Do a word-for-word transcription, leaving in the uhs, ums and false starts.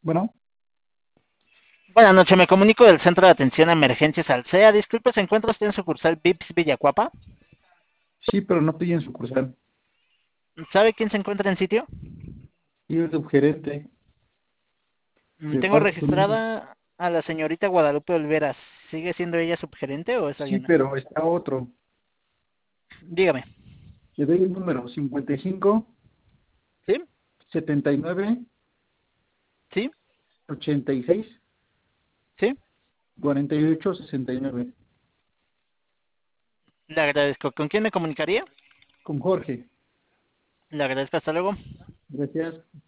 Bueno, Buenas noches, me comunico del Centro de Atención a Emergencias Alsea. Disculpe, ¿se encuentra usted en sucursal Vips Villacuapa? sí, pero no estoy en sucursal. ¿Sabe quién se encuentra en sitio? Y el subgerente, Mm, de Tengo parte conmigo. registrada a la señorita Guadalupe Olveras. ¿Sigue siendo ella subgerente o es Sí, alguien más? pero está otro. Dígame. Le doy el número cincuenta y cinco, ¿Sí? setenta y nueve, ¿Sí? ochenta y seis, ¿Sí? cuarenta y ocho, sesenta y nueve. Le agradezco. ¿Con quién me comunicaría? Con Jorge. Le agradezco. Hasta luego. Gracias.